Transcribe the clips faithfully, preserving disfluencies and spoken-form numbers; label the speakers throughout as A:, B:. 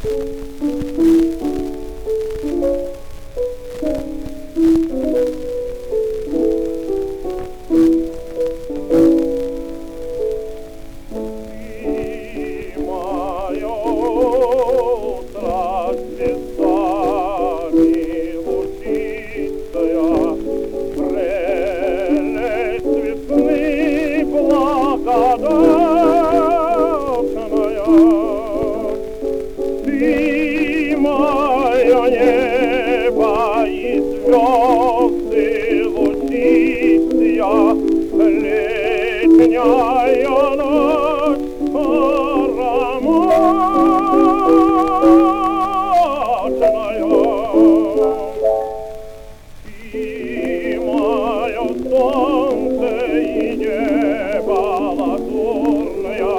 A: Ты мое небо и звезды лучистая, летняя ночь ароматная. Ты мое солнце и небо лазурное,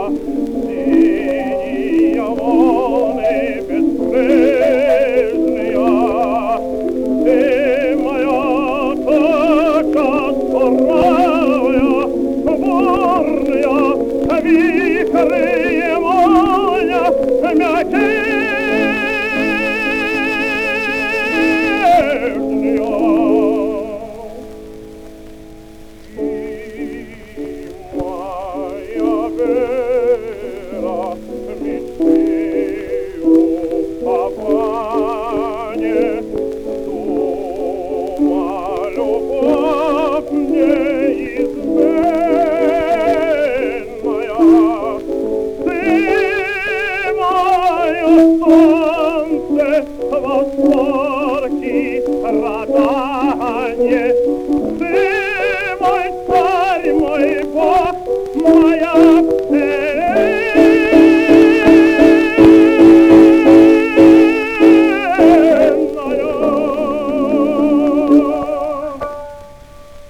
A: синие волны бескрыльные. Ты моя точка скорая, бурная, вихры моя, мягкие